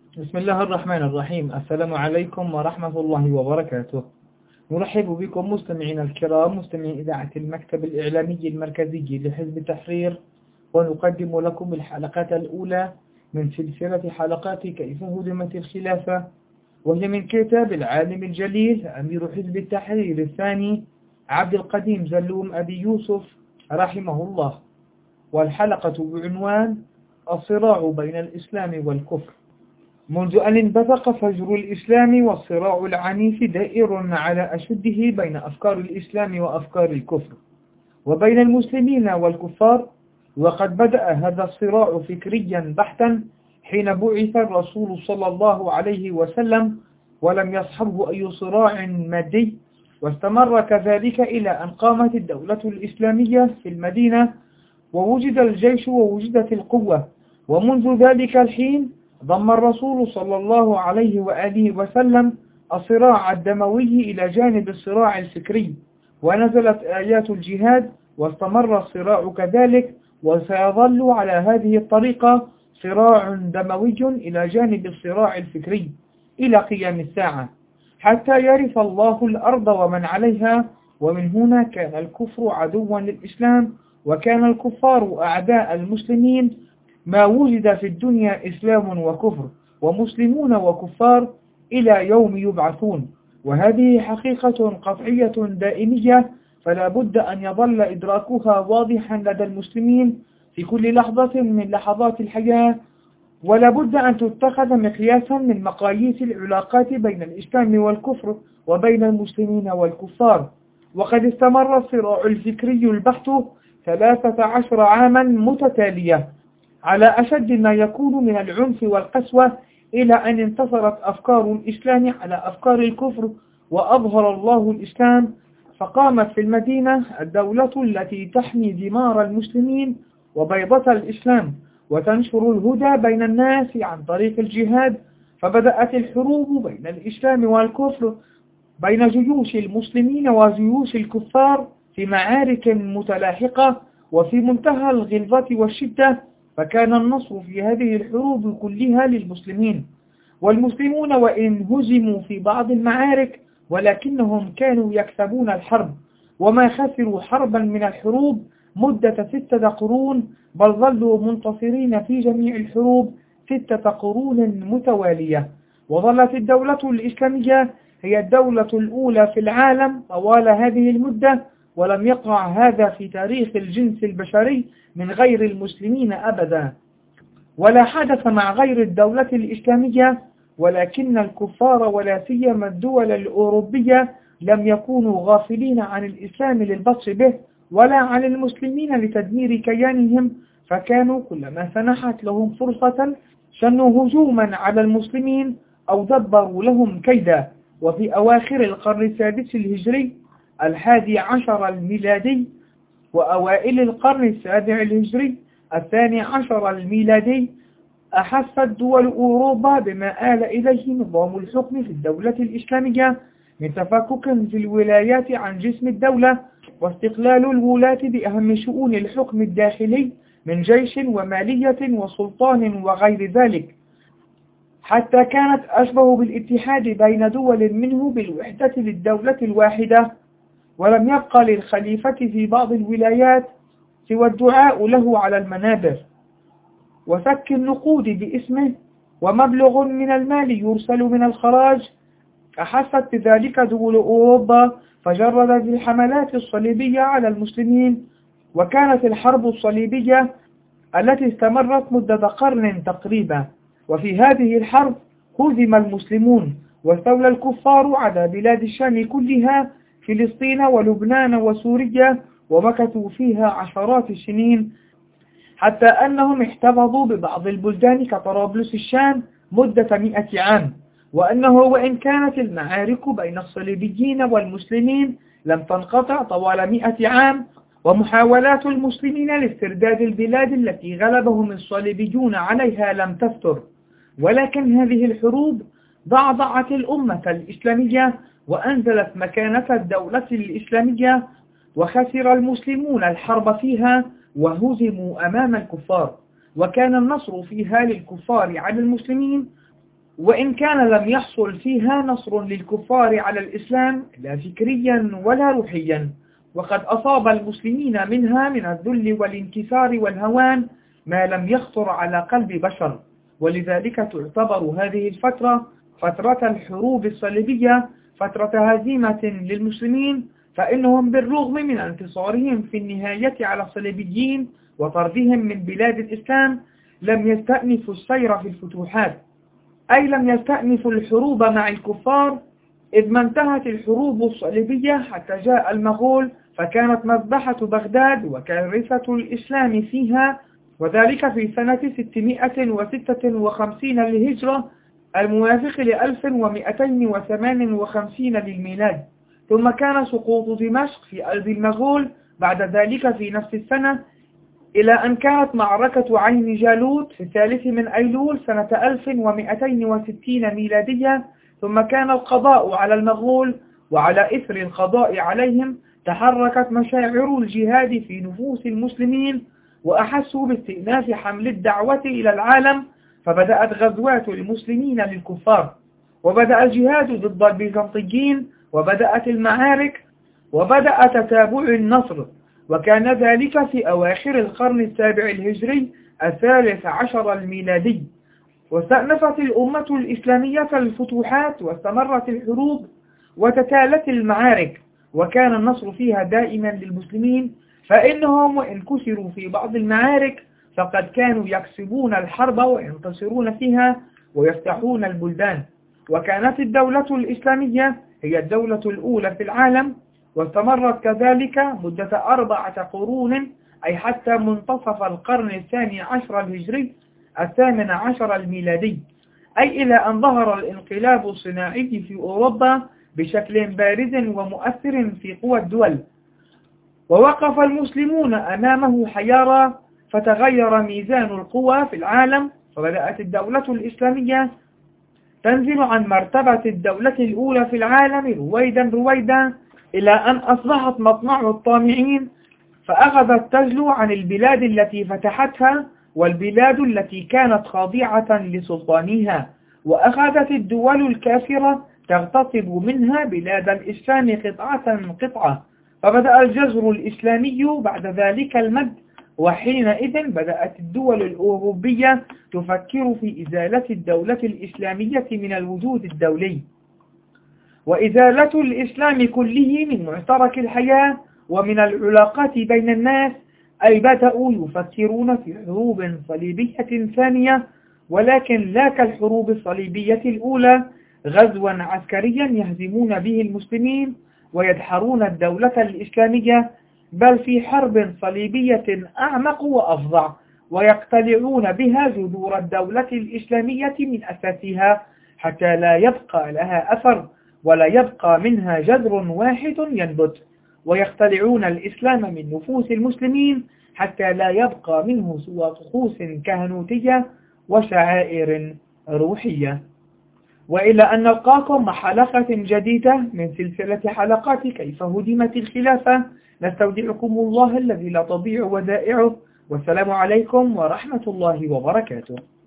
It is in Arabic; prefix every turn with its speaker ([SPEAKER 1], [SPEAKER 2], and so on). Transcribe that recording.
[SPEAKER 1] بسم الله الرحمن الرحيم. السلام عليكم ورحمة الله وبركاته. نرحب بكم مستمعينا الكرام، مستمعي إذاعة المكتب الإعلامي المركزي لحزب تحرير، ونقدم لكم الحلقة الأولى من سلسلة حلقات كيف هدمت الخلافة، وهي من كتاب العالم الجليل أمير حزب التحرير الثاني عبد القديم زلوم أبي يوسف رحمه الله، والحلقة بعنوان الصراع بين الإسلام والكفر. منذ أن انبثق فجر الإسلام والصراع العنيف دائر على أشده بين أفكار الإسلام وأفكار الكفر، وبين المسلمين والكفار. وقد بدأ هذا الصراع فكريا بحتا حين بعث الرسول صلى الله عليه وسلم، ولم يصحبه أي صراع مادي، واستمر كذلك إلى أن قامت الدولة الإسلامية في المدينة، ووجد الجيش ووجدت القوة. ومنذ ذلك الحين ضم الرسول صلى الله عليه وآله وسلم الصراع الدموي إلى جانب الصراع الفكري، ونزلت آيات الجهاد، واستمر الصراع كذلك، وسيظل على هذه الطريقة صراع دموي إلى جانب الصراع الفكري إلى قيام الساعة، حتى يرث الله الأرض ومن عليها. ومن هنا كان الكفر عدوا للإسلام، وكان الكفار أعداء المسلمين. ما وجد في الدنيا إسلام وكفر ومسلمون وكفار إلى يوم يبعثون، وهذه حقيقة قطعية دائمية، فلا بد أن يظل إدراكها واضحا لدى المسلمين في كل لحظة من لحظات الحياة، ولا بد أن تتخذ مقياسا من مقاييس العلاقات بين الإسلام والكفر وبين المسلمين والكفار. وقد استمر الصراع الفكري البحت 13 عاما متتالية على أشد ما يكون من العنف والقسوة، إلى أن انتصرت أفكار الإسلام على أفكار الكفر، وأظهر الله الإسلام، فقامت في المدينة الدولة التي تحمي دمار المسلمين وبيضة الإسلام، وتنشر الهدى بين الناس عن طريق الجهاد. فبدأت الحروب بين الإسلام والكفر، بين جيوش المسلمين وجيوش الكفار، في معارك متلاحقة وفي منتهى الغلظة والشدة، فكان النصر في هذه الحروب كلها للمسلمين. والمسلمون وإن هزموا في بعض المعارك، ولكنهم كانوا يكسبون الحرب، وما خسروا حربا من الحروب مدة 6 قرون، بل ظلوا منتصرين في جميع الحروب 6 قرون متوالية. وظلت الدولة الإسلامية هي الدولة الأولى في العالم طوال هذه المدة، ولم يقع هذا في تاريخ الجنس البشري من غير المسلمين أبدا، ولا حدث مع غير الدولة الإسلامية. ولكن الكفار ولا سيما الدول الأوروبية لم يكونوا غافلين عن الإسلام للبطش به، ولا عن المسلمين لتدمير كيانهم، فكانوا كلما سنحت لهم فرصة شنوا هجوما على المسلمين أو دبروا لهم كيدا. وفي أواخر القرن السادس الهجري 11 الميلادي، وأوائل القرن السابع الهجري 12 الميلادي، أحست دول أوروبا بما آل إليه نظام الحكم في الدولة الإسلامية من تفكك في الولايات عن جسم الدولة، واستقلال الولاة بأهم شؤون الحكم الداخلي من جيش ومالية وسلطان وغير ذلك، حتى كانت أشبه بالاتحاد بين دول منه بالوحدة للدولة الواحدة. ولم يبقى للخليفة في بعض الولايات سوى الدعاء له على المنابر وفك النقود باسمه، ومبلغ من المال يرسل من الخراج. أحست بذلك دول أوروبا، فجردت الحملات الصليبية على المسلمين. وكانت الحرب الصليبية التي استمرت مدة قرن تقريبا، وفي هذه الحرب هزم المسلمون، واستولى الكفار على بلاد الشام كلها، فلسطين ولبنان وسوريا، ومكثوا فيها عشرات السنين، حتى أنهم احتفظوا ببعض البلدان كطرابلس الشام مدة 100 عام. وأنه وإن كانت المعارك بين الصليبيين والمسلمين لم تنقطع طوال 100 عام، ومحاولات المسلمين لاسترداد البلاد التي غلبهم الصليبيون عليها لم تفتر، ولكن هذه الحروب ضعضعت الأمة الإسلامية وأنزلت مكانة الدولة الإسلامية، وخسر المسلمون الحرب فيها وهزموا أمام الكفار، وكان النصر فيها للكفار على المسلمين وإن كان لم يحصل فيها نصر للكفار على الإسلام لا فكريا ولا روحيا، وقد أصاب المسلمين منها من الذل والانكسار والهوان ما لم يخطر على قلب بشر. ولذلك تعتبر هذه الفترة فترة الحروب الصليبية فترة هزيمة للمسلمين، فإنهم بالرغم من انتصارهم في النهاية على الصليبيين وطردهم من بلاد الإسلام لم يستأنفوا السير في الفتوحات، أي لم يستأنفوا الحروب مع الكفار، إذ ما انتهت الحروب الصليبية حتى جاء المغول، فكانت مذبحة بغداد وكارثة الإسلام فيها، وذلك في سنة 656 للهجرة الموافق ل 1258 للميلاد. ثم كان سقوط دمشق في قلب المغول بعد ذلك في نفس السنة، إلى أن كانت معركة عين جالوت في 3 من أيلول سنة 1260 ميلادية. ثم كان القضاء على المغول، وعلى إثر القضاء عليهم تحركت مشاعر الجهاد في نفوس المسلمين، وأحسوا باستئناف حمل الدعوة إلى العالم، فبدأت غزوات المسلمين للكفار، وبدأ الجهاد ضد البيزنطيين، وبدأت المعارك، وبدأ تتابع النصر. وكان ذلك في أواخر القرن السابع الهجري 13 الميلادي. واستأنفت الأمة الإسلامية الفتوحات، واستمرت الحروب، وتتالت المعارك، وكان النصر فيها دائما للمسلمين، فإنهم وإن كسروا في بعض المعارك فقد كانوا يكسبون الحرب وينتصرون فيها ويفتحون البلدان. وكانت الدولة الإسلامية هي الدولة الأولى في العالم، واستمرت كذلك مدة 4 قرون، أي حتى منتصف القرن 12 الهجري 18 الميلادي، أي إلى أن ظهر الانقلاب الصناعي في أوروبا بشكل بارز ومؤثر في قوى الدول، ووقف المسلمون أمامه حيارى، فتغير ميزان القوى في العالم، فبدأت الدولة الإسلامية تنزل عن مرتبة الدولة الأولى في العالم رويدا رويدا، إلى أن أصبحت مطمع الطامعين، فأخذت تجلو عن البلاد التي فتحتها والبلاد التي كانت خاضعة لسلطانها، وأخذت الدول الكافرة تغتصب منها بلاد الإسلام قطعة قطعة، فبدأ الجذر الإسلامي بعد ذلك المد، وحينئذ بدأت الدول الأوروبية تفكر في إزالة الدولة الإسلامية من الوجود الدولي، وإزالة الإسلام كله من معترك الحياة ومن العلاقات بين الناس، أي بدأوا يفكرون في حروب صليبية ثانية، ولكن لا كالحروب الصليبية الأولى غزوا عسكريا يهزمون به المسلمين ويدحرون الدولة الإسلامية، بل في حرب صليبية أعمق وأفظع، ويقتلعون بها جذور الدولة الإسلامية من أساسها حتى لا يبقى لها أثر ولا يبقى منها جذر واحد ينبت، ويقتلعون الإسلام من نفوس المسلمين حتى لا يبقى منه سوى طقوس كهنوتية وشعائر روحية. وإلى أن نلقاكم مع حلقة جديدة من سلسلة حلقات كيف هدمت الخلافة، نستودعكم الله الذي لا تضيع ودائعه، والسلام عليكم ورحمة الله وبركاته.